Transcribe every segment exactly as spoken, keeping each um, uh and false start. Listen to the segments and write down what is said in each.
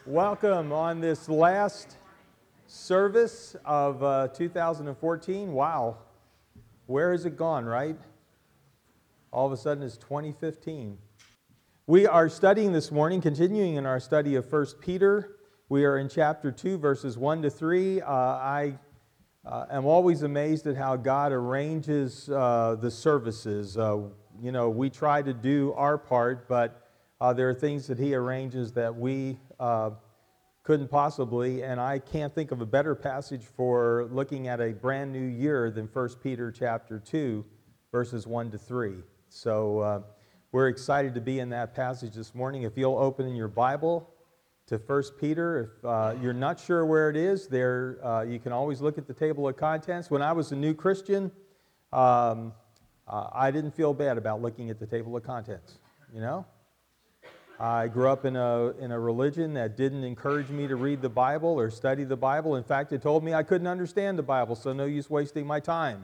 Welcome on this last service of uh, two thousand fourteen. Wow, where has it gone, right? All of a sudden it's twenty fifteen. We are studying this morning, continuing in our study of First Peter. We are in chapter two, verses one to three. Uh, I uh, am always amazed at how God arranges uh, the services. Uh, you know, we try to do our part, but uh, there are things that He arranges that we uh, couldn't possibly, and I can't think of a better passage for looking at a brand new year than First Peter chapter two, verses one to three. So uh, we're excited to be in that passage this morning. If you'll open in your Bible to First Peter, if uh, you're not sure where it is, there uh, you can always look at the table of contents. When I was a new Christian, um, uh, I didn't feel bad about looking at the table of contents, you know? I grew up in a in a religion that didn't encourage me to read the Bible or study the Bible. In fact, it told me I couldn't understand the Bible, so no use wasting my time.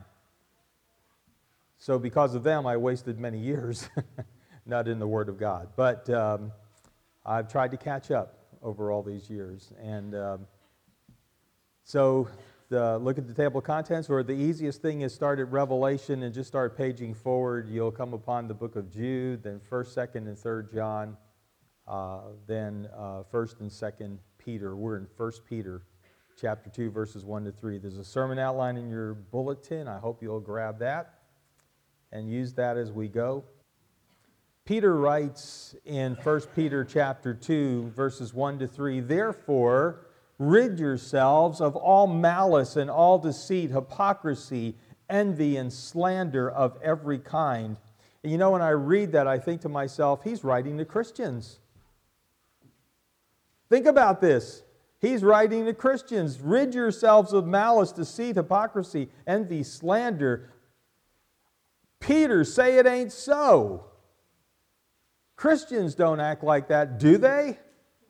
So because of them, I wasted many years, not in the Word of God. But um, I've tried to catch up over all these years. And um, so the, look at the table of contents, or the easiest thing is start at Revelation and just start paging forward. You'll come upon the book of Jude, then first, second, and third John. Uh, then uh, First and Second Peter. We're in First Peter, chapter two, verses one to three. There's a sermon outline in your bulletin. I hope you'll grab that and use that as we go. Peter writes in First Peter chapter two, verses one to three, "Therefore, rid yourselves of all malice and all deceit, hypocrisy, envy, and slander of every kind." And you know, when I read that, I think to myself, he's writing to Christians. Think about this. He's writing to Christians. Rid yourselves of malice, deceit, hypocrisy, envy, slander. Peter, say it ain't so. Christians don't act like that, do they?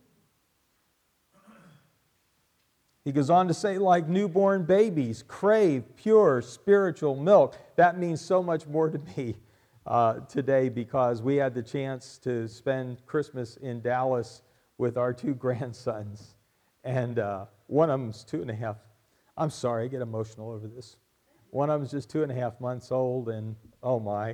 He goes on to say, like newborn babies, crave pure spiritual milk. That means so much more to me uh, today because we had the chance to spend Christmas in Dallas with our two grandsons. And uh, one of them's two and a half. I'm sorry, I get emotional over this. One of them's just two and a half months old, and oh my.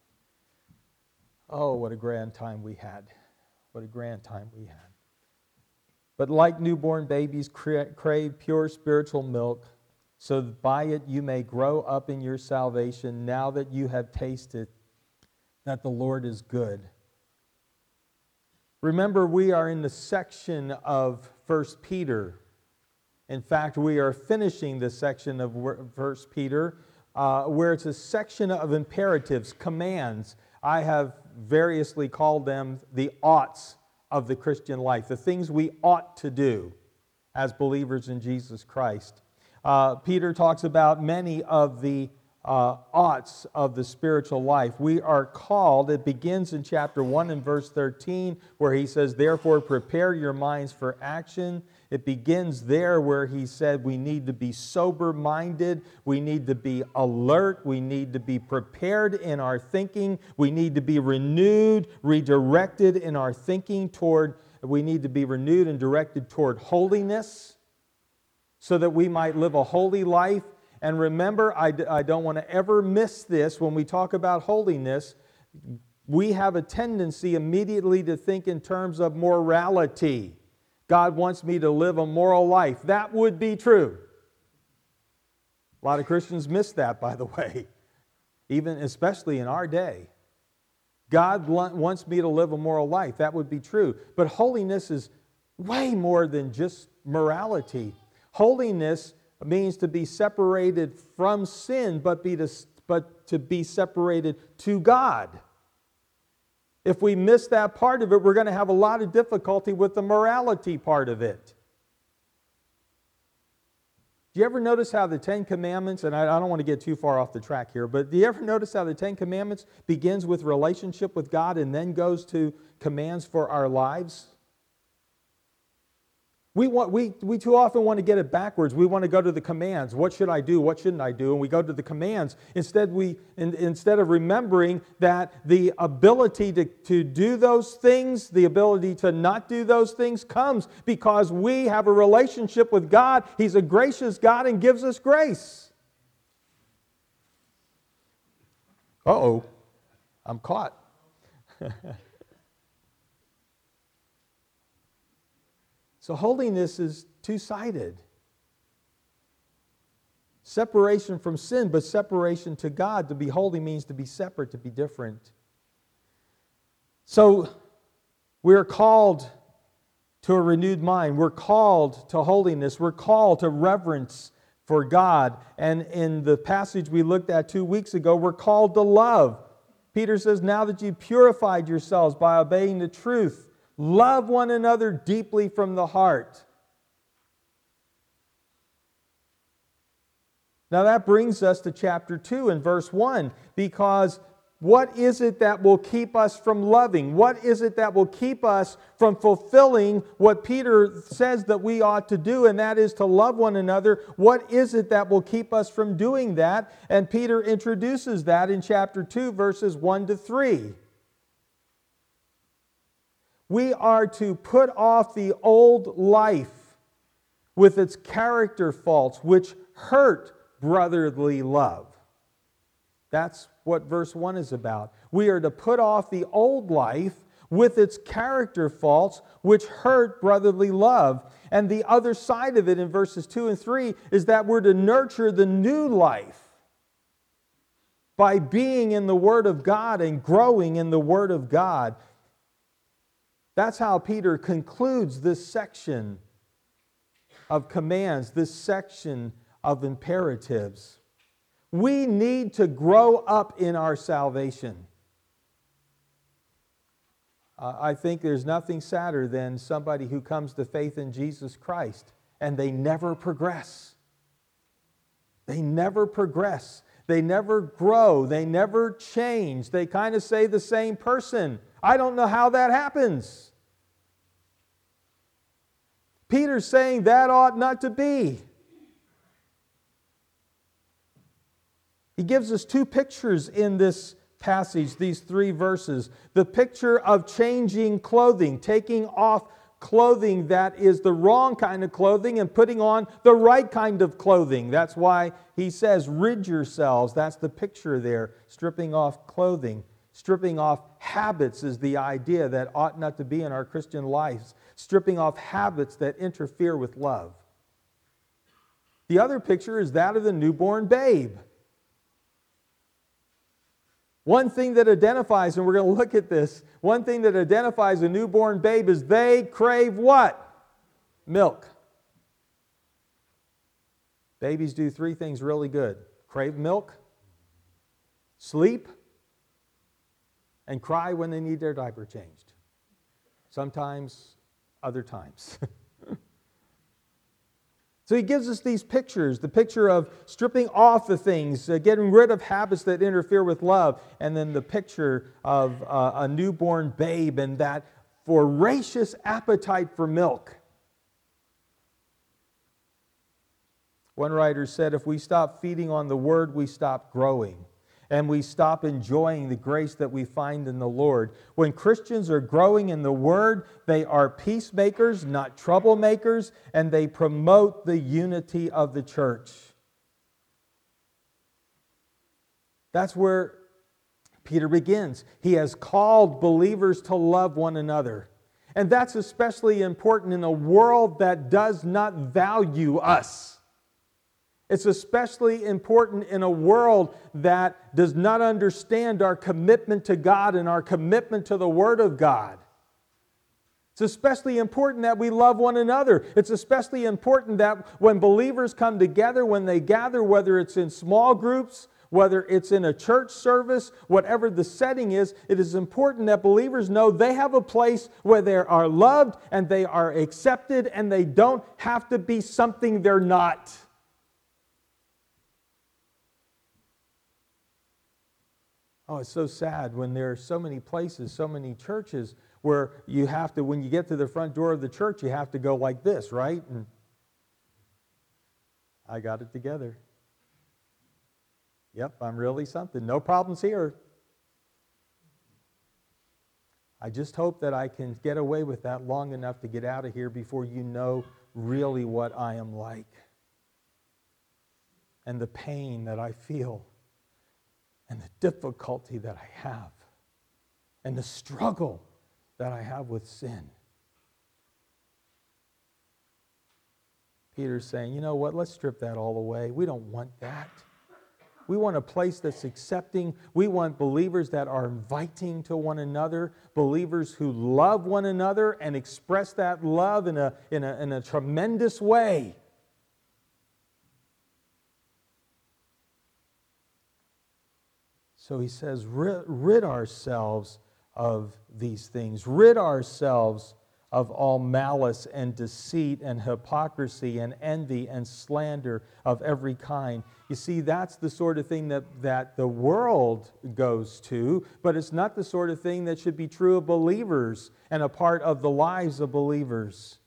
Oh, what a grand time we had. What a grand time we had. But like newborn babies, cra- crave pure spiritual milk, so that by it you may grow up in your salvation, now that you have tasted that the Lord is good. Remember, we are in the section of First Peter. In fact, we are finishing this section of First Peter, uh, where it's a section of imperatives, commands. I have variously called them the oughts of the Christian life, the things we ought to do as believers in Jesus Christ. Uh, Peter talks about many of the Uh, oughts of the spiritual life. We are called, it begins in chapter one and verse thirteen, where he says, "Therefore prepare your minds for action." It begins there where he said we need to be sober-minded, we need to be alert, we need to be prepared in our thinking, we need to be renewed, redirected in our thinking toward, we need to be renewed and directed toward holiness, so that we might live a holy life. And remember, I, I don't want to ever miss this when we talk about holiness. We have a tendency immediately to think in terms of morality. God wants me to live a moral life. That would be true. A lot of Christians miss that, by the way, even especially in our day. God wants me to live a moral life. That would be true. But holiness is way more than just morality. Holiness means to be separated from sin, but be to, but to be separated to God. If we miss that part of it, we're going to have a lot of difficulty with the morality part of it. Do you ever notice how the Ten Commandments, and I, I don't want to get too far off the track here, but do you ever notice how the Ten Commandments begins with relationship with God and then goes to commands for our lives? We, want, we, we too often want to get it backwards. We want to go to the commands. What should I do? What shouldn't I do? And we go to the commands. Instead, we, in, instead of remembering that the ability to, to do those things, the ability to not do those things comes because we have a relationship with God. He's a gracious God and gives us grace. Uh-oh, I'm caught. So holiness is two-sided. Separation from sin, but separation to God. To be holy means to be separate, to be different. So we are called to a renewed mind. We're called to holiness. We're called to reverence for God. And in the passage we looked at two weeks ago, we're called to love. Peter says, now that you've purified yourselves by obeying the truth, love one another deeply from the heart. Now that brings us to chapter two and verse one, because what is it that will keep us from loving? What is it that will keep us from fulfilling what Peter says that we ought to do, and that is to love one another? What is it that will keep us from doing that? And Peter introduces that in chapter two, verses one to three. We are to put off the old life with its character faults, which hurt brotherly love. That's what verse one is about. We are to put off the old life with its character faults, which hurt brotherly love. And the other side of it in verses two and three is that we're to nurture the new life by being in the Word of God and growing in the Word of God. That's how Peter concludes this section of commands, this section of imperatives. We need to grow up in our salvation. Uh, I think there's nothing sadder than somebody who comes to faith in Jesus Christ and they never progress. They never progress. They never grow. They never change. They kind of say the same person. I don't know how that happens. Peter's saying that ought not to be. He gives us two pictures in this passage, these three verses. The picture of changing clothing, taking off clothing that is the wrong kind of clothing and putting on the right kind of clothing. That's why he says, rid yourselves. That's the picture there, stripping off clothing. Stripping off habits is the idea that ought not to be in our Christian lives. Stripping off habits that interfere with love. The other picture is that of the newborn babe. One thing that identifies, and we're going to look at this, one thing that identifies a newborn babe is they crave what? Milk. Babies do three things really good. Crave milk, sleep, and cry when they need their diaper changed. Sometimes, other times. So he gives us these pictures, the picture of stripping off the things, uh, getting rid of habits that interfere with love, and then the picture of uh, a newborn babe and that voracious appetite for milk. One writer said, if we stop feeding on the Word, we stop growing. And we stop enjoying the grace that we find in the Lord. When Christians are growing in the Word, they are peacemakers, not troublemakers, and they promote the unity of the church. That's where Peter begins. He has called believers to love one another. And that's especially important in a world that does not value us. It's especially important in a world that does not understand our commitment to God and our commitment to the Word of God. It's especially important that we love one another. It's especially important that when believers come together, when they gather, whether it's in small groups, whether it's in a church service, whatever the setting is, it is important that believers know they have a place where they are loved and they are accepted and they don't have to be something they're not. Oh, it's so sad when there are so many places, so many churches where you have to, when you get to the front door of the church, you have to go like this, right? And I got it together. Yep, I'm really something. No problems here. I just hope that I can get away with that long enough to get out of here before you know really what I am like. And the pain that I feel. And the difficulty that I have. And the struggle that I have with sin. Peter's saying, you know what, let's strip that all away. We don't want that. We want a place that's accepting. We want believers that are inviting to one another, believers who love one another and express that love in a, in a, in a tremendous way. So he says, rid, rid ourselves of these things. Rid ourselves of all malice and deceit and hypocrisy and envy and slander of every kind. You see, that's the sort of thing that, that the world goes to, but it's not the sort of thing that should be true of believers and a part of the lives of believers.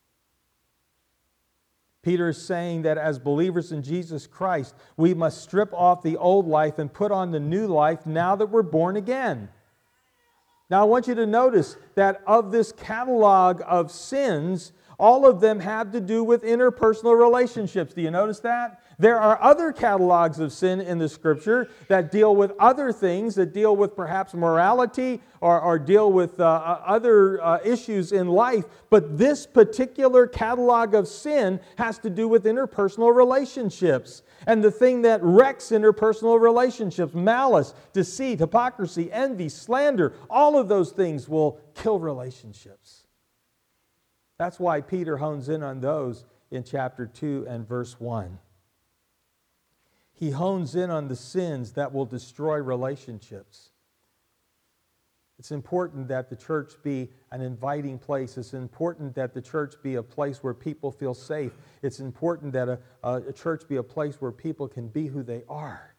Peter is saying that as believers in Jesus Christ, we must strip off the old life and put on the new life now that we're born again. Now, I want you to notice that of this catalog of sins, all of them have to do with interpersonal relationships. Do you notice that? There are other catalogs of sin in the Scripture that deal with other things, that deal with perhaps morality or, or deal with uh, other uh, issues in life. But this particular catalog of sin has to do with interpersonal relationships. And the thing that wrecks interpersonal relationships, malice, deceit, hypocrisy, envy, slander, all of those things will kill relationships. That's why Peter hones in on those in chapter two and verse one. He hones in on the sins that will destroy relationships. It's important that the church be an inviting place. It's important that the church be a place where people feel safe. It's important that a, a church be a place where people can be who they are.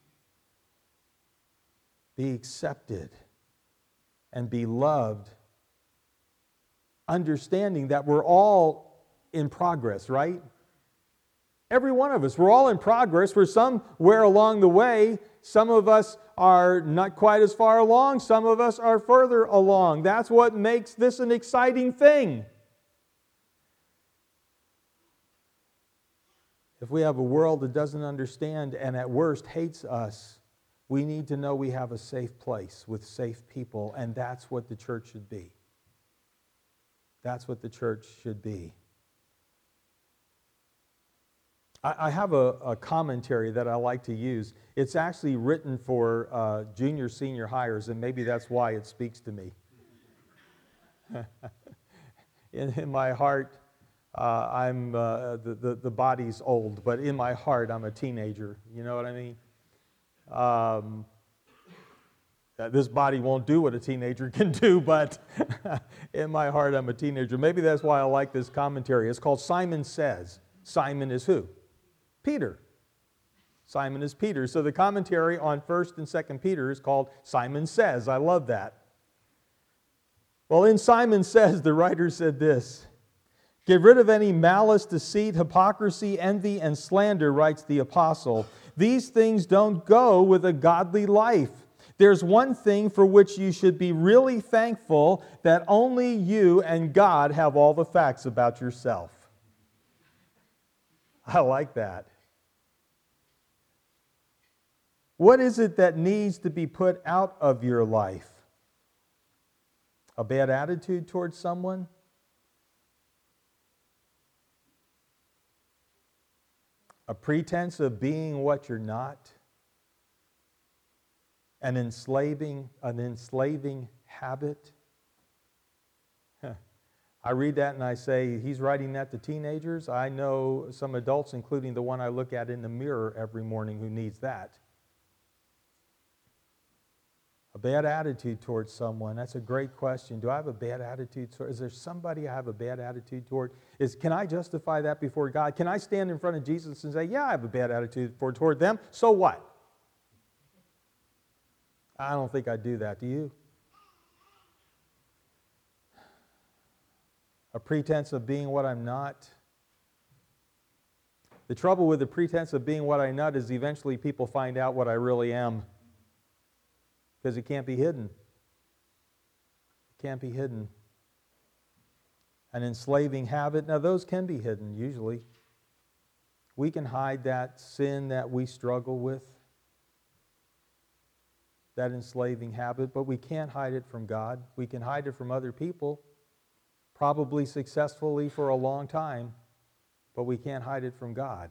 Be accepted and be loved. Understanding that we're all in progress, right? Every one of us, we're all in progress. We're somewhere along the way. Some of us are not quite as far along. Some of us are further along. That's what makes this an exciting thing. If we have a world that doesn't understand and at worst hates us, we need to know we have a safe place with safe people, and that's what the church should be. That's what the church should be. I, I have a, a commentary that I like to use. It's actually written for uh, junior, senior hires, and maybe that's why it speaks to me. in, in my heart, uh, I'm uh, the, the, the body's old, but in my heart, I'm a teenager. You know what I mean? Um, This body won't do what a teenager can do, but in my heart, I'm a teenager. Maybe that's why I like this commentary. It's called Simon Says. Simon is who? Peter. Simon is Peter. So the commentary on First and Second Peter is called Simon Says. I love that. Well, in Simon Says, the writer said this: "Get rid of any malice, deceit, hypocrisy, envy, and slander," writes the apostle. "These things don't go with a godly life. There's one thing for which you should be really thankful, that only you and God have all the facts about yourself." I like that. What is it that needs to be put out of your life? A bad attitude towards someone? A pretense of being what you're not? An enslaving, an enslaving habit? I read that and I say, he's writing that to teenagers. I know some adults, including the one I look at in the mirror every morning, who needs that. A bad attitude towards someone. That's a great question. Do I have a bad attitude toward? Is there somebody I have a bad attitude toward? Is, can I justify that before God? Can I stand in front of Jesus and say, yeah, I have a bad attitude for, toward them? So what? I don't think I'd do that. Do you? A pretense of being what I'm not. The trouble with the pretense of being what I'm not is eventually people find out what I really am. Because it can't be hidden. It can't be hidden. An enslaving habit, now those can be hidden usually. We can hide that sin that we struggle with, that enslaving habit, but we can't hide it from God. We can hide it from other people, probably successfully for a long time, but we can't hide it from God.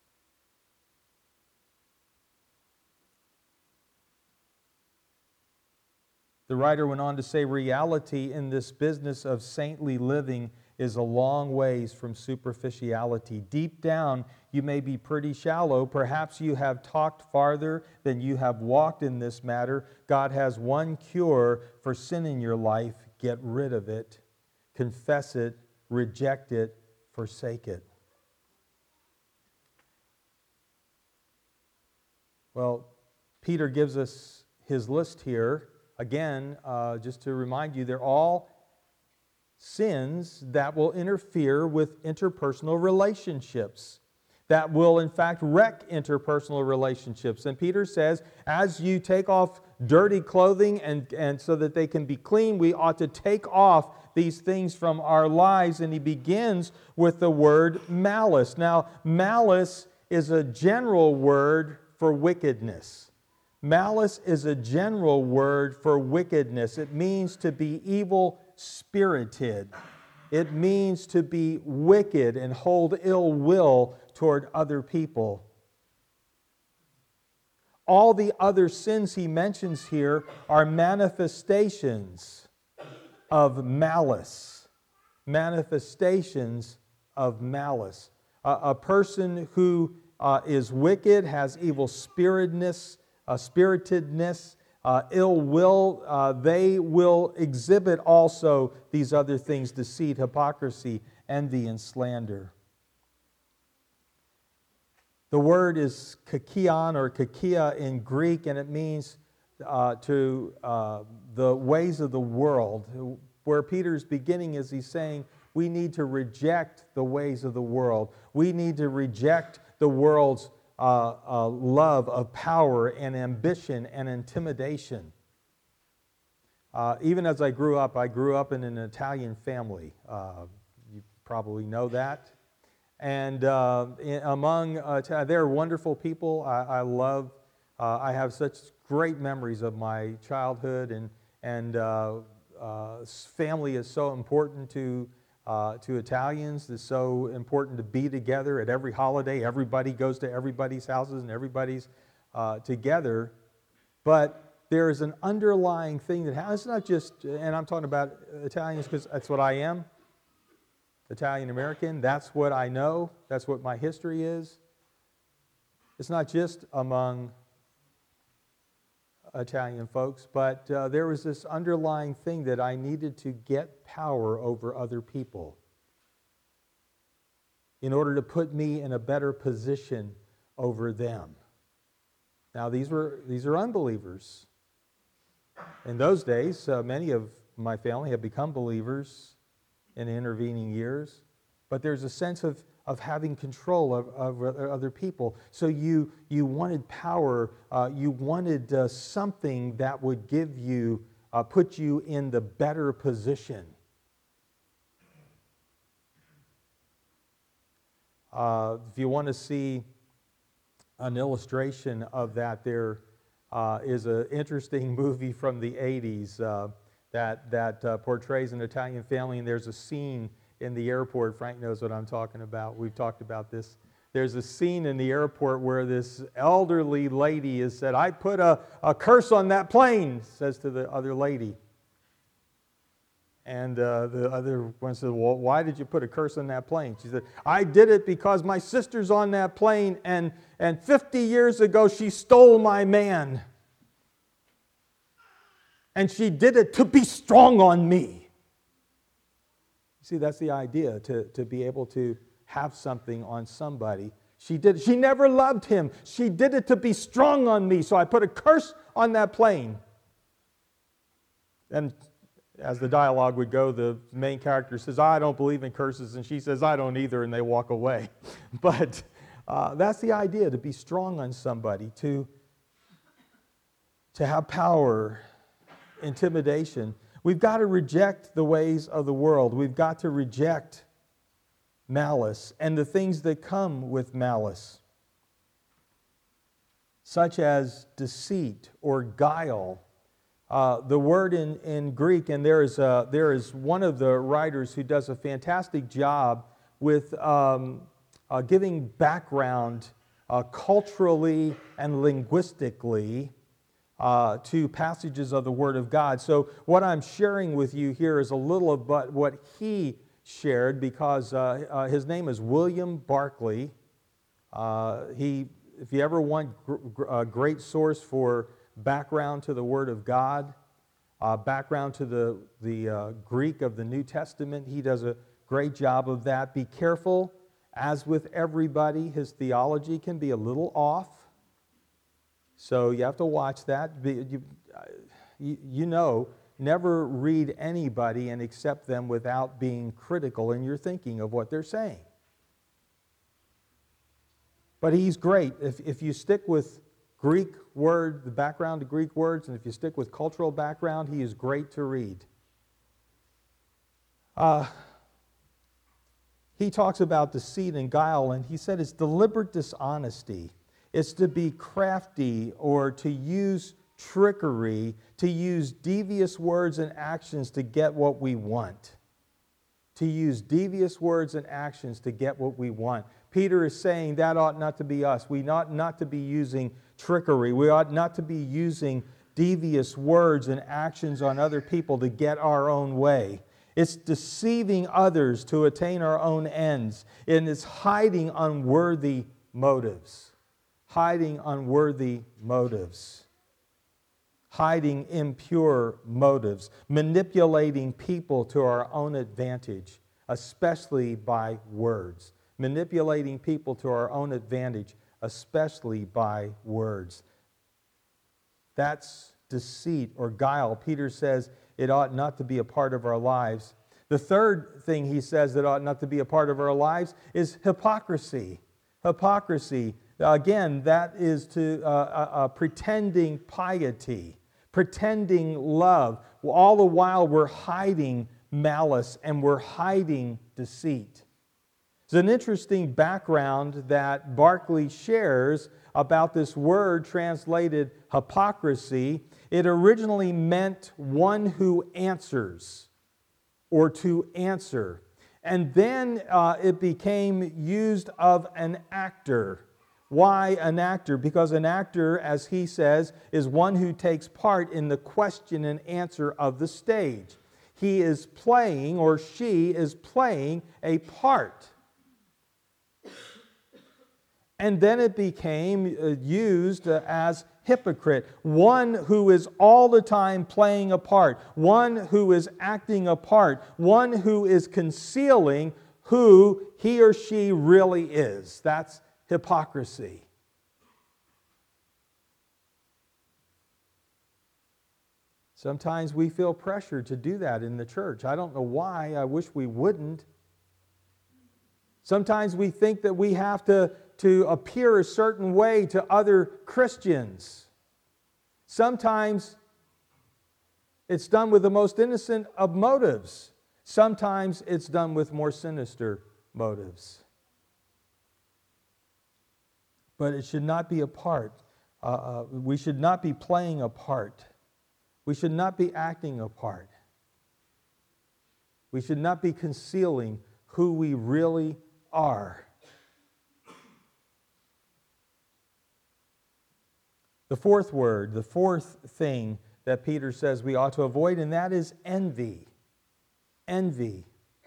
The writer went on to say, reality in this business of saintly living is a long ways from superficiality. Deep down, you may be pretty shallow. Perhaps you have talked farther than you have walked in this matter. God has one cure for sin in your life. Get rid of it. Confess it. Reject it. Forsake it. Well, Peter gives us his list here. Again, uh, just to remind you, they're all sins that will interfere with interpersonal relationships, that will in fact wreck interpersonal relationships. And Peter says, as you take off dirty clothing and, and so that they can be clean, we ought to take off these things from our lives. And he begins with the word malice. Now, malice is a general word for wickedness. Malice is a general word for wickedness. It means to be evil-spirited. It means to be wicked and hold ill will toward other people. All the other sins he mentions here are manifestations of malice. Manifestations of malice. A, a person who uh, is wicked, has evil spiritedness, uh, spiritedness, uh, ill will, uh, they will exhibit also these other things: deceit, hypocrisy, envy, and slander. The word is kakion or kakia in Greek, and it means uh, to uh, the ways of the world. Where Peter's beginning is he's saying we need to reject the ways of the world. We need to reject the world's uh, uh, love of power and ambition and intimidation. Uh, even as I grew up, I grew up in an Italian family. Uh, you probably know that. And uh, in, among, uh, they're wonderful people. I, I love, uh, I have such great memories of my childhood, and, and uh, uh, family is so important to, uh, to Italians. It's so important to be together at every holiday. Everybody goes to everybody's houses and everybody's uh, together. But there is an underlying thing that happens. It's not just, and I'm talking about Italians because that's what I am. Italian American, that's what I know, that's what my history is. It's not just among Italian folks, but uh, there was this underlying thing that I needed to get power over other people in order to put me in a better position over them. Now, these were these are unbelievers. In those days, uh, many of my family have become believers in intervening years, but there's a sense of, of having control of, of other people. So you, you wanted power, uh, you wanted uh, something that would give you, uh, put you in the better position. Uh, if you want to see an illustration of that, there uh, is an interesting movie from the eighties, uh, that, that uh, portrays an Italian family, and there's a scene in the airport. Frank knows what I'm talking about. We've talked about this. There's a scene in the airport where this elderly lady has said, I put a, a curse on that plane, says to the other lady. And uh, the other one says, well, why did you put a curse on that plane? She said, I did it because my sister's on that plane, and, and fifty years ago she stole my man. And she did it to be strong on me. See, that's the idea, to, to be able to have something on somebody. She did. She never loved him. She did it to be strong on me, so I put a curse on that plane. And as the dialogue would go, the main character says, I don't believe in curses, and she says, I don't either, and they walk away. But uh, that's the idea, to be strong on somebody, to, to have power, intimidation. We've got to reject the ways of the world. We've got to reject malice and the things that come with malice, such as deceit or guile. Uh, the word in, in Greek, and there is, a, there is one of the writers who does a fantastic job with um, uh, giving background uh, culturally and linguistically uh, to passages of the Word of God. So what I'm sharing with you here is a little of but what he shared, because uh, uh, his name is William Barclay. Uh, he, if you ever want gr- gr- a great source for background to the Word of God, uh, background to the, the uh, Greek of the New Testament, he does a great job of that. Be careful, as with everybody, his theology can be a little off. So you have to watch that. Be, you, you, you know, never read anybody and accept them without being critical in your thinking of what they're saying. But he's great. If, if you stick with Greek word, the background to Greek words, and if you stick with cultural background, he is great to read. Uh, he talks about deceit and guile, and he said it's deliberate dishonesty. It's to be crafty or to use trickery, to use devious words and actions to get what we want. To use devious words and actions to get what we want. Peter is saying that ought not to be us. We ought not to be using trickery. We ought not to be using devious words and actions on other people to get our own way. It's deceiving others to attain our own ends. And it's hiding unworthy motives. Hiding unworthy motives. Hiding impure motives. Manipulating people to our own advantage, especially by words. Manipulating people to our own advantage, especially by words. That's deceit or guile. Peter says it ought not to be a part of our lives. The third thing he says that ought not to be a part of our lives is hypocrisy. Hypocrisy. Again, that is to uh, uh, uh, pretending piety, pretending love. All the while we're hiding malice and we're hiding deceit. It's an interesting background that Barclay shares about this word translated hypocrisy. It originally meant one who answers or to answer. And then uh, it became used of an actor. Why an actor? Because an actor, as he says, is one who takes part in the question and answer of the stage. He is playing, or she is playing, a part. And then it became used as hypocrite, one who is all the time playing a part, one who is acting a part, one who is concealing who he or she really is. That's hypocrisy. Sometimes we feel pressure to do that in the church. I don't know why. I wish we wouldn't. Sometimes we think that we have to, to appear a certain way to other Christians. Sometimes it's done with the most innocent of motives. Sometimes it's done with more sinister motives. But it should not be a part. Uh, uh, we should not be playing a part. We should not be acting a part. We should not be concealing who we really are. The fourth word, the fourth thing that Peter says we ought to avoid, and that is envy. Envy.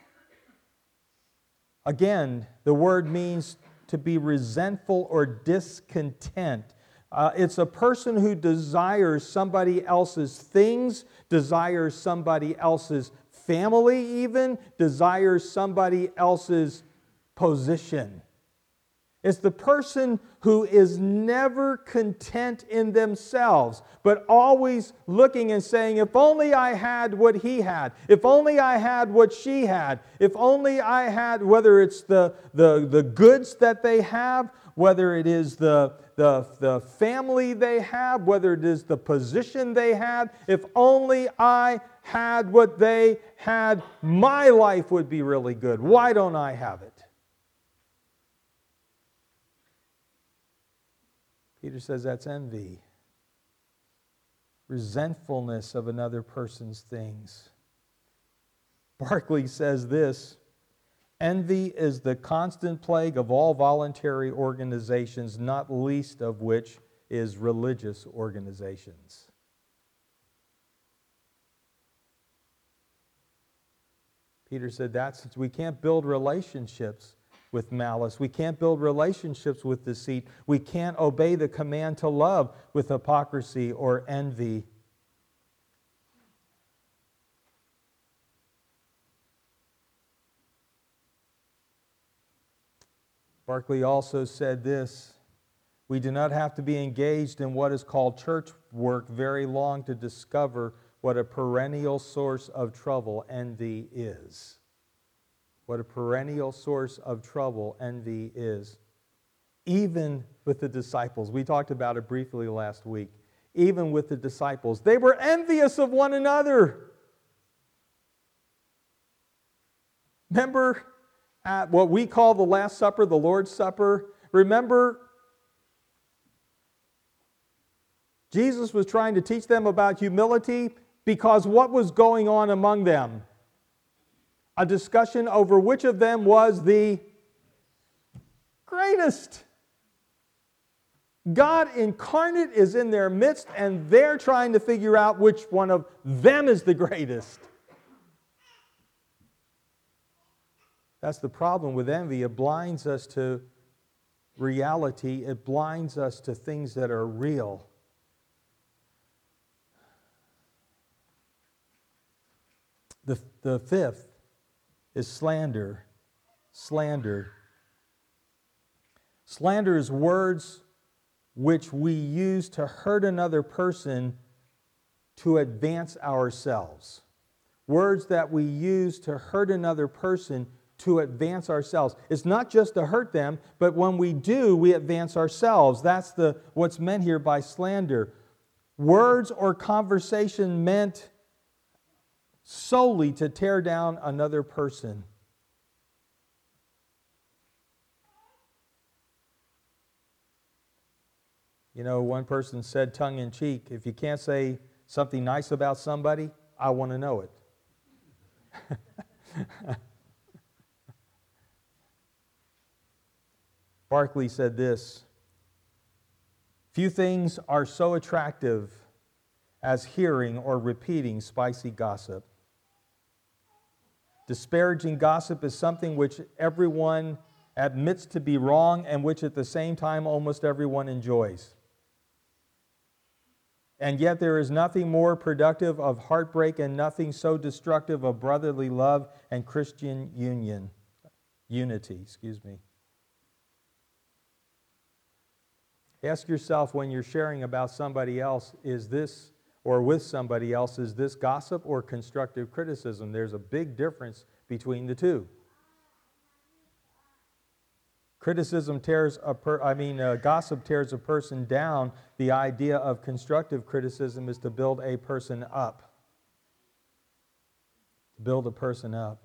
Again, the word means to be resentful or discontent. Uh, it's a person who desires somebody else's things, desires somebody else's family even, desires somebody else's position. It's the person who is never content in themselves, but always looking and saying, if only I had what he had, if only I had what she had, if only I had, whether it's the, the, the goods that they have, whether it is the, the, the family they have, whether it is the position they had, if only I had what they had, my life would be really good. Why don't I have it? Peter says that's envy, resentfulness of another person's things. Barclay says this, envy is the constant plague of all voluntary organizations, not least of which is religious organizations. Peter said that's, we can't build relationships with malice. We can't build relationships with deceit. We can't obey the command to love with hypocrisy or envy. Barclay also said this, we do not have to be engaged in what is called church work very long to discover what a perennial source of trouble envy is. What a perennial source of trouble envy is. Even with the disciples. We talked about it briefly last week. Even with the disciples. They were envious of one another. Remember at what we call the Last Supper, the Lord's Supper? Remember Jesus was trying to teach them about humility because what was going on among them? A discussion over which of them was the greatest. God incarnate is in their midst, and they're trying to figure out which one of them is the greatest. That's the problem with envy. It blinds us to reality. It blinds us to things that are real. The, the fifth is slander. Slander. Slander is words which we use to hurt another person to advance ourselves. Words that we use to hurt another person to advance ourselves. It's not just to hurt them, but when we do, we advance ourselves. That's the what's meant here by slander. Words or conversation meant solely to tear down another person. You know, one person said tongue-in-cheek, if you can't say something nice about somebody, I want to know it. Barclay said this, few things are so attractive as hearing or repeating spicy gossip. Disparaging gossip is something which everyone admits to be wrong and which at the same time almost everyone enjoys. And yet there is nothing more productive of heartbreak and nothing so destructive of brotherly love and Christian union, unity, excuse me. Ask yourself when you're sharing about somebody else, is this or with somebody else, is this gossip or constructive criticism? There's a big difference between the two. Criticism tears a per, I mean, uh, gossip tears a person down. The idea of constructive criticism is to build a person up. To build a person up.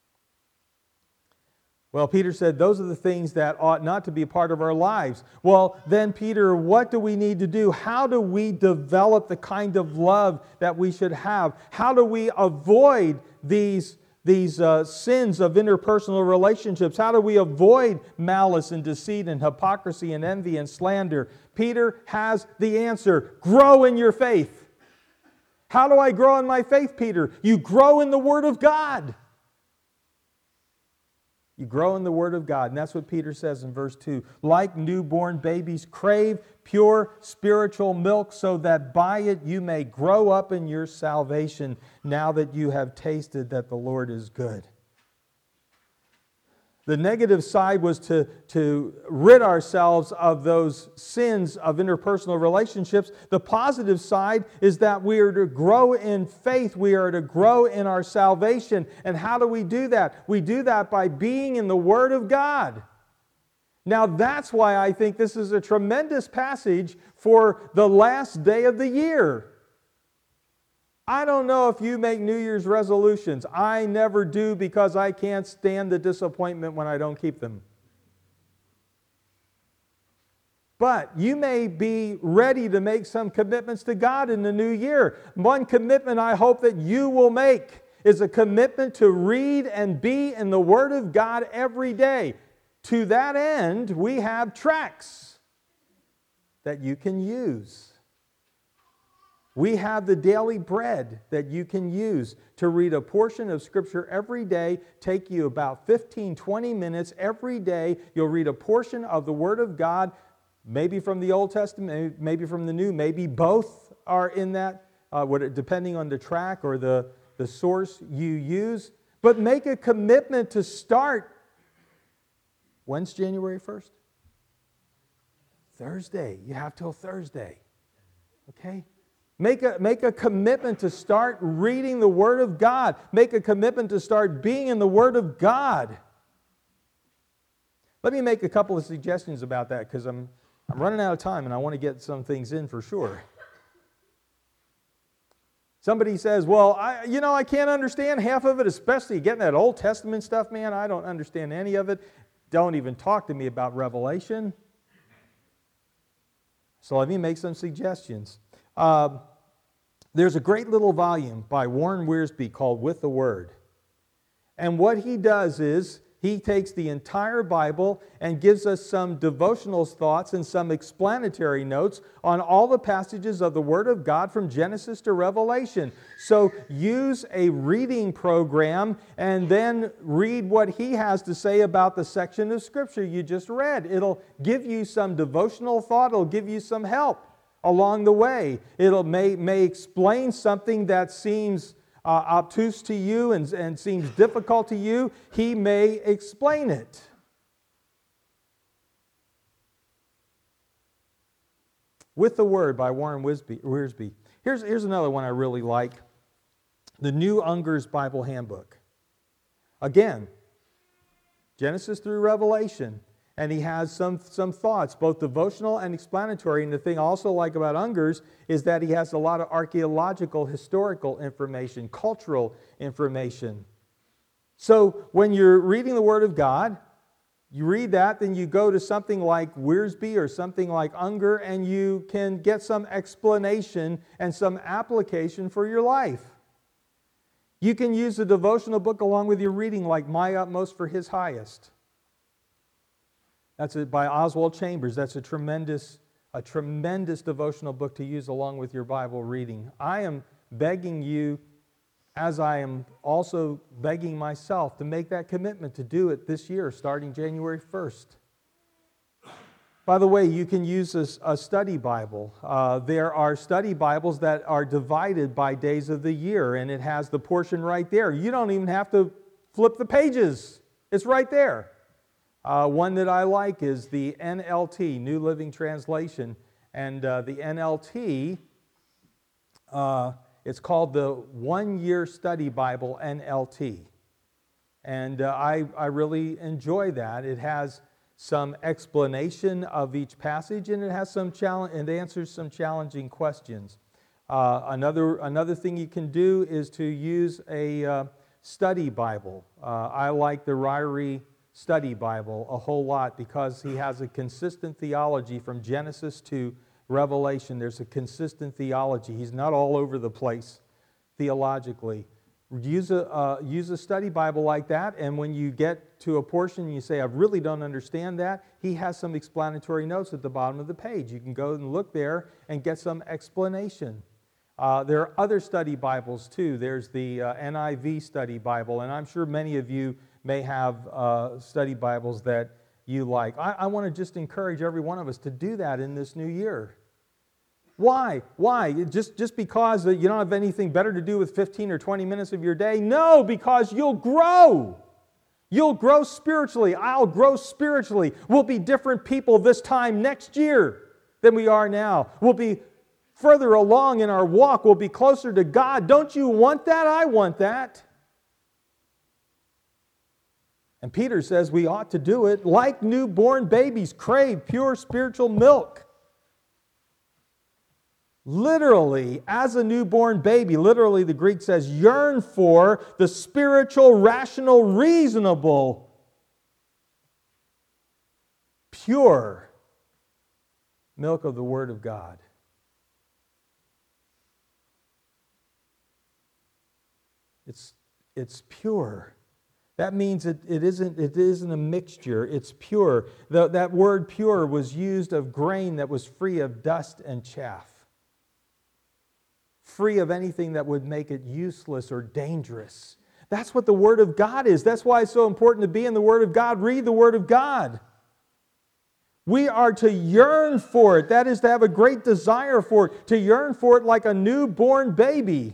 Well, Peter said those are the things that ought not to be part of our lives. Well, then, Peter, what do we need to do? How do we develop the kind of love that we should have? How do we avoid these, these uh, sins of interpersonal relationships? How do we avoid malice and deceit and hypocrisy and envy and slander? Peter has the answer. Grow in your faith. How do I grow in my faith, Peter? You grow in the Word of God. You grow in the Word of God. And that's what Peter says in verse two. Like newborn babies, crave pure spiritual milk so that by it you may grow up in your salvation now that you have tasted that the Lord is good. The negative side was to, to rid ourselves of those sins of interpersonal relationships. The positive side is that we are to grow in faith. We are to grow in our salvation. And how do we do that? We do that by being in the Word of God. Now that's why I think this is a tremendous passage for the last day of the year. I don't know if you make New Year's resolutions. I never do because I can't stand the disappointment when I don't keep them. But you may be ready to make some commitments to God in the new year. One commitment I hope that you will make is a commitment to read and be in the Word of God every day. To that end, we have tracts that you can use. We have the daily bread that you can use to read a portion of Scripture every day. Take you about fifteen, twenty minutes every day. You'll read a portion of the Word of God, maybe from the Old Testament, maybe from the New. Maybe both are in that, uh, depending on the track or the, the source you use. But make a commitment to start. When's January first? Thursday. You have till Thursday. Okay? Make a, make a commitment to start reading the Word of God. Make a commitment to start being in the Word of God. Let me make a couple of suggestions about that because I'm, I'm running out of time and I want to get some things in for sure. Somebody says, well, I, you know, I can't understand half of it, especially getting that Old Testament stuff, man. I don't understand any of it. Don't even talk to me about Revelation. So let me make some suggestions. Uh, there's a great little volume by Warren Wiersbe called With the Word. And what he does is he takes the entire Bible and gives us some devotional thoughts and some explanatory notes on all the passages of the Word of God from Genesis to Revelation. So use a reading program and then read what he has to say about the section of Scripture you just read. It'll give you some devotional thought. It'll give you some help along the way. It'll may, may explain something that seems uh, obtuse to you and, and seems difficult to you. He may explain it. With the Word by Warren Wiersbe. Here's, here's another one I really like. The New Unger's Bible Handbook. Again, Genesis through Revelation. And he has some, some thoughts, both devotional and explanatory. And the thing I also like about Unger's is that he has a lot of archaeological, historical information, cultural information. So when you're reading the Word of God, you read that, then you go to something like Wiersbe or something like Unger, and you can get some explanation and some application for your life. You can use a devotional book along with your reading, like My Utmost for His Highest. That's a, by Oswald Chambers. That's a tremendous, a tremendous devotional book to use along with your Bible reading. I am begging you, as I am also begging myself, to make that commitment to do it this year, starting January first. By the way, you can use a, a study Bible. Uh, there are study Bibles that are divided by days of the year, and it has the portion right there. You don't even have to flip the pages. It's right there. Uh, one that I like is the N L T, New Living Translation. And uh, the N L T, uh, it's called the One Year Study Bible, N L T. And uh, I, I really enjoy that. It has some explanation of each passage, and it has some challenge, and answers some challenging questions. Uh, another, another thing you can do is to use a uh, study Bible. Uh, I like the Ryrie Study Bible a whole lot because he has a consistent theology from Genesis to Revelation. There's a consistent theology. He's not all over the place theologically. Use a, uh, use a study Bible like that, and when you get to a portion and you say, I really don't understand that, he has some explanatory notes at the bottom of the page. You can go and look there and get some explanation. Uh, there are other study Bibles too. There's the uh, N I V Study Bible, and I'm sure many of you may have uh, study Bibles that you like. I, I want to just encourage every one of us to do that in this new year. Why? Why? Just, just because you don't have anything better to do with fifteen or twenty minutes of your day? No, because you'll grow. You'll grow spiritually. I'll grow spiritually. We'll be different people this time next year than we are now. We'll be further along in our walk. We'll be closer to God. Don't you want that? I want that. And Peter says we ought to do it like newborn babies crave pure spiritual milk. Literally, as a newborn baby, literally the Greek says, yearn for the spiritual, rational, reasonable, pure milk of the Word of God. It's, it's pure. That means it, it, isn't, it isn't a mixture, it's pure. The, that word pure was used of grain that was free of dust and chaff. Free of anything that would make it useless or dangerous. That's what the Word of God is. That's why it's so important to be in the Word of God. Read the Word of God. We are to yearn for it. That is to have a great desire for it. To yearn for it like a newborn baby.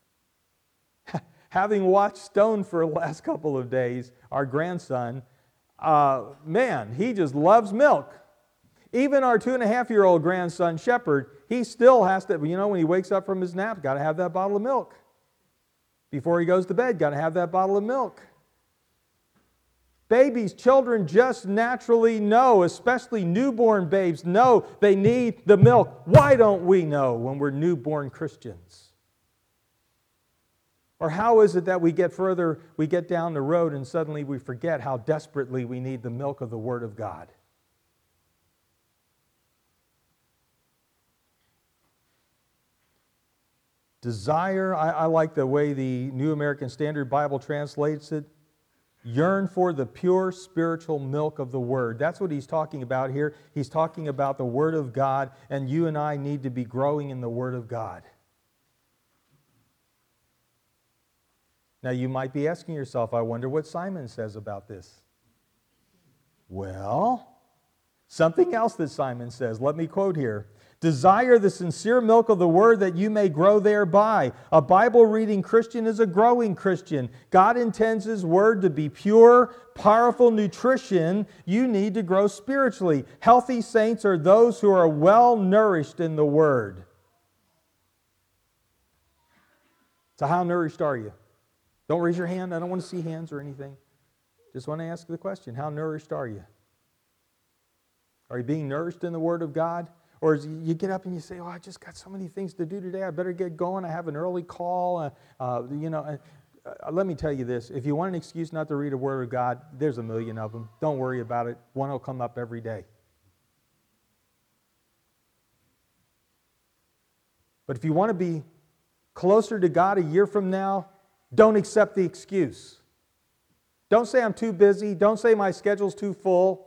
Having watched Stone for the last couple of days, our grandson, uh, man, he just loves milk. Even our two and a half year old grandson, Shepherd, he still has to, you know, when he wakes up from his nap, got to have that bottle of milk. Before he goes to bed, got to have that bottle of milk. Babies, children just naturally know, especially newborn babes, know they need the milk. Why don't we know when we're newborn Christians? Or how is it that we get further, we get down the road and suddenly we forget how desperately we need the milk of the Word of God? Desire, I, I like the way the New American Standard Bible translates it. Yearn for the pure spiritual milk of the Word. That's what he's talking about here. He's talking about the Word of God, and you and I need to be growing in the Word of God. Now you might be asking yourself, I wonder what Simon says about this. Well, something else that Simon says. Let me quote here. Desire the sincere milk of the Word that you may grow thereby. A Bible-reading Christian is a growing Christian. God intends His Word to be pure, powerful nutrition. You need to grow spiritually. Healthy saints are those who are well nourished in the Word. So how nourished are you? Don't raise your hand. I don't want to see hands or anything. Just want to ask the question, how nourished are you? Are you being nourished in the Word of God? Or is you get up and you say, oh, I just got so many things to do today. I better get going. I have an early call. Uh, uh, you know, uh, uh, let me tell you this. If you want an excuse not to read a Word of God, there's a million of them. Don't worry about it. One will come up every day. But if you want to be closer to God a year from now, don't accept the excuse. Don't say I'm too busy. Don't say my schedule's too full.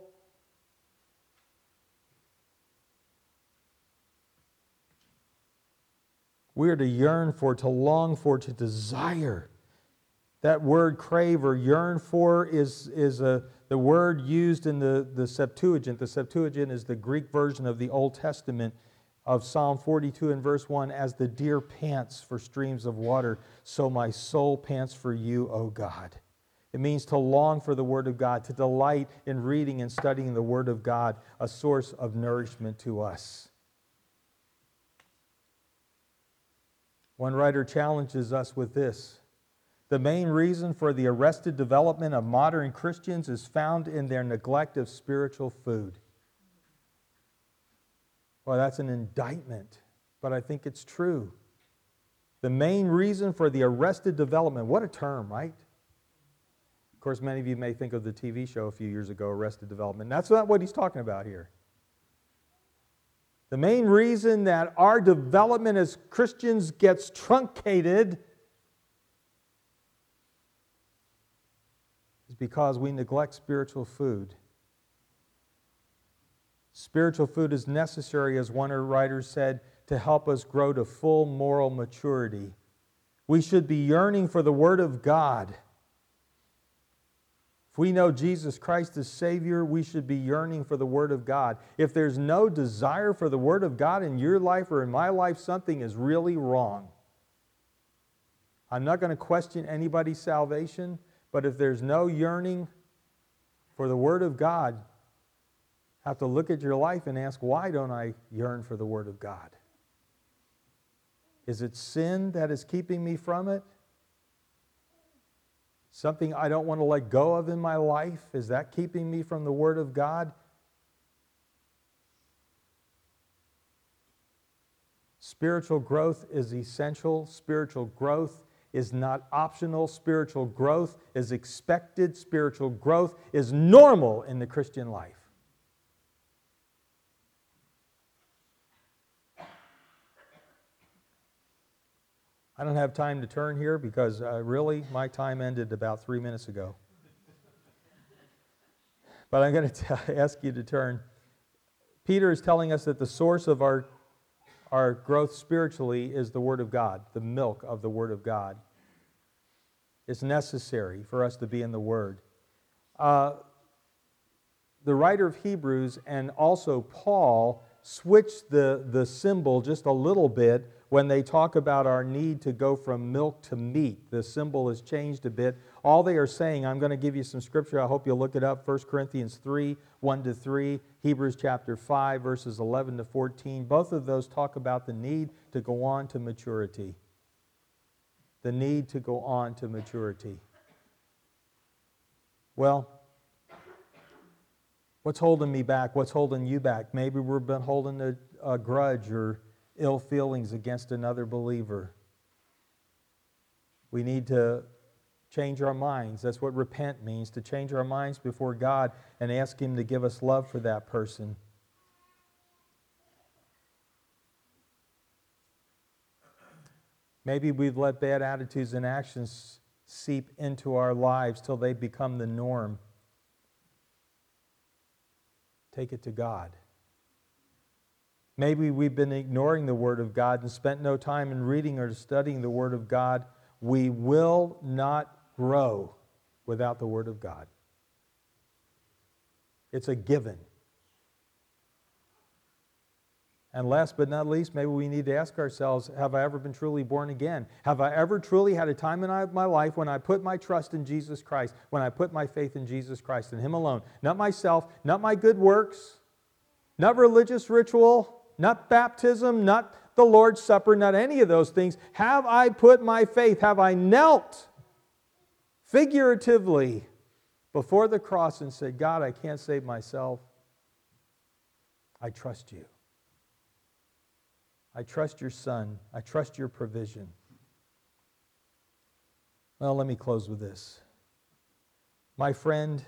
We are to yearn for, to long for, to desire. That word crave or yearn for is, is a, the word used in the, the Septuagint. The Septuagint is the Greek version of the Old Testament of Psalm forty-two and verse one. As the deer pants for streams of water, so my soul pants for you, O God. It means to long for the Word of God, to delight in reading and studying the Word of God, a source of nourishment to us. One writer challenges us with this. The main reason for the arrested development of modern Christians is found in their neglect of spiritual food. Well, that's an indictment, but I think it's true. The main reason for the arrested development, what a term, right? Of course, many of you may think of the T V show a few years ago, Arrested Development. That's not what he's talking about here. The main reason that our development as Christians gets truncated is because we neglect spiritual food. Spiritual food is necessary, as one writer said, to help us grow to full moral maturity. We should be yearning for the Word of God. If we know Jesus Christ as Savior, we should be yearning for the Word of God. If there's no desire for the Word of God in your life or in my life, something is really wrong. I'm not going to question anybody's salvation, But if there's no yearning for the Word of God, have to look at your life and ask, why don't I yearn for the Word of God? Is it sin that is keeping me from it? Something I don't want to let go of in my life? Is that keeping me from the Word of God? Spiritual growth is essential. Spiritual growth is not optional. Spiritual growth is expected. Spiritual growth is normal in the Christian life. I don't have time to turn here because uh, really my time ended about three minutes ago. But I'm going to ask you to turn. Peter is telling us that the source of our, our growth spiritually is the Word of God, the milk of the Word of God. It's necessary for us to be in the Word. Uh, the writer of Hebrews and also Paul switched the, the symbol just a little bit when they talk about our need to go from milk to meat. The symbol is changed a bit. All they are saying, I'm going to give you some scripture. I hope you'll look it up. First Corinthians three, one to three, Hebrews chapter five, verses eleven to fourteen. Both of those talk about the need to go on to maturity. The need to go on to maturity. Well, what's holding me back? What's holding you back? Maybe we've been holding a, a grudge or ill feelings against another believer. We need to change our minds. That's what repent means, to change our minds before God and ask Him to give us love for that person. Maybe we've let bad attitudes and actions seep into our lives till they become the norm. Take it to God. Maybe we've been ignoring the Word of God and spent no time in reading or studying the Word of God. We will not grow without the Word of God. It's a given. And last but not least, maybe we need to ask ourselves, have I ever been truly born again? Have I ever truly had a time in my life when I put my trust in Jesus Christ, when I put my faith in Jesus Christ and Him alone? Not myself, not my good works, not religious ritual, not baptism, not the Lord's Supper, not any of those things. Have I put my faith, have I knelt figuratively before the cross and said, God, I can't save myself. I trust you. I trust your Son. I trust your provision. Well, let me close with this. My friend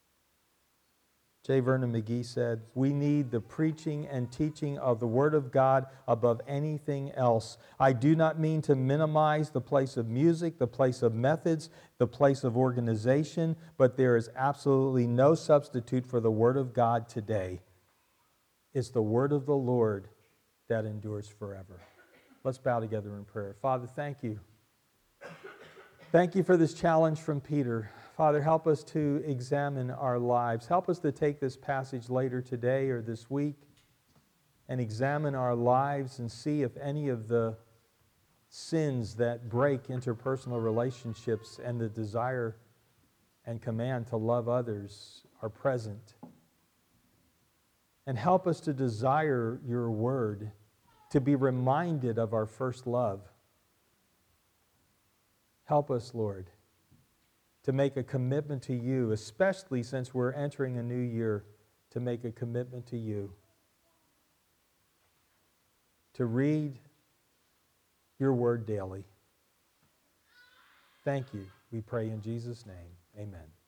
J. Vernon McGee said, we need the preaching and teaching of the Word of God above anything else. I do not mean to minimize the place of music, the place of methods, the place of organization, but there is absolutely no substitute for the Word of God today. It's the Word of the Lord that endures forever. Let's bow together in prayer. Father, thank you. Thank you for this challenge from Peter. Father, help us to examine our lives. Help us to take this passage later today or this week and examine our lives and see if any of the sins that break interpersonal relationships and the desire and command to love others are present. And help us to desire your word, to be reminded of our first love. Help us, Lord, to make a commitment to you, especially since we're entering a new year, to make a commitment to you. To read your word daily. Thank you. We pray in Jesus' name. Amen.